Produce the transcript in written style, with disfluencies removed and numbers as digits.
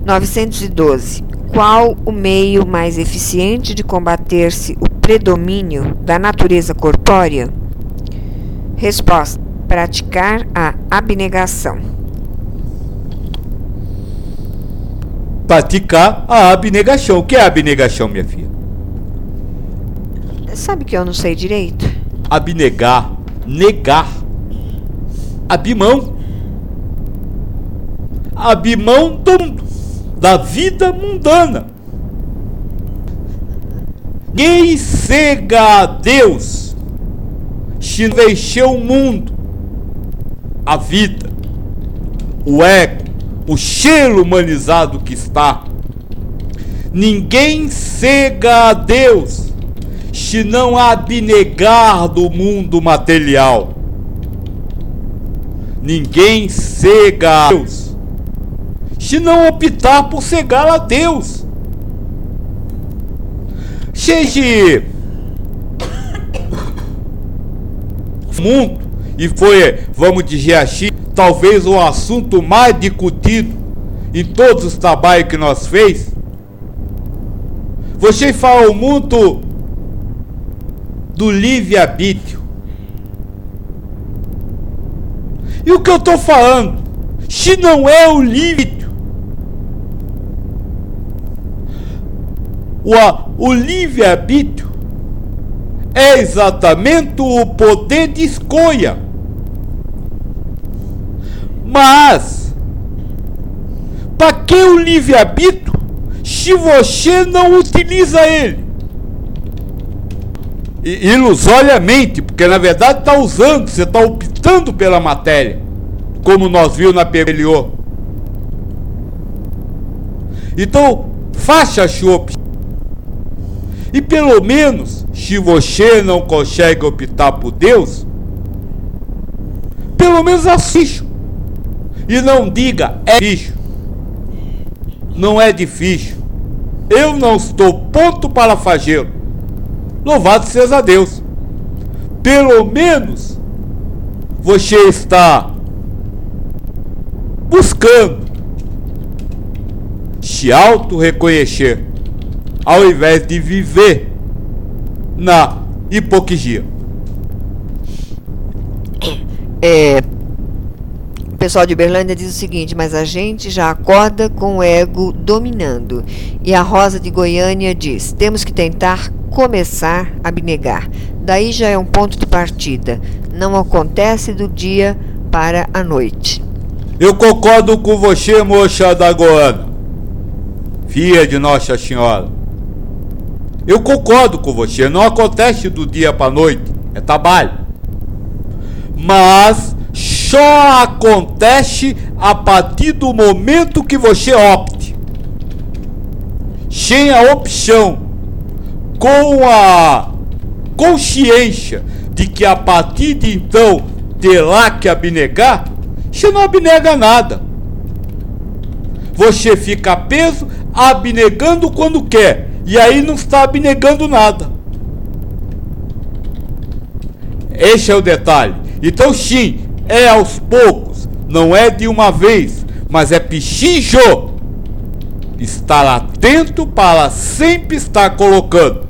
912. Qual o meio mais eficiente de combater-se o predomínio da natureza corpórea? Resposta: praticar a abnegação. Praticar a abnegação. O que é abnegação, minha filha? Sabe que eu não sei direito? Abnegar, negar. Abimão. Abimão do mundo, da vida mundana. Quem cega a Deus, se deixou o mundo, a vida, o ego, o cheiro humanizado que está. Ninguém cega a Deus se não abnegar do mundo material. Ninguém cega a Deus se não optar por cegar a Deus. Seja mundo, e foi, vamos dizer assim, talvez o assunto mais discutido em todos os trabalhos que nós fez. Você fala muito do livre-arbítrio. E o que eu estou falando? Se não é o livre-arbítrio, o livre-arbítrio é exatamente o poder de escolha. Mas, para que o livre-arbítrio se você não utiliza ele? Ilusoriamente, porque na verdade está usando, você está optando pela matéria, como nós vimos na pergunta anterior. Então, faça a sua opção. E pelo menos, se você não consegue optar por Deus, pelo menos assista. E não diga, é difícil. Não é difícil. Eu não estou pronto para fazê-lo. Louvado seja Deus. Pelo menos você está buscando se auto-reconhecer, ao invés de viver na hipocrisia. O pessoal de Uberlândia diz o seguinte: mas a gente já acorda com o ego dominando. E a Rosa de Goiânia diz: temos que tentar começar a abnegar. Daí já é um ponto de partida. Não acontece do dia para a noite. Eu concordo com você, moça da Goiânia, filha de Nossa Senhora. Eu concordo com você. Não acontece do dia para a noite. É trabalho. Mas só acontece a partir do momento que você opte. Sem a opção, com a consciência de que a partir de então terá que abnegar, você não abnega nada. Você fica preso abnegando quando quer, e aí não está abnegando nada. Esse é o detalhe. Então sim, é aos poucos, não é de uma vez, mas é preciso estar atento para sempre estar colocando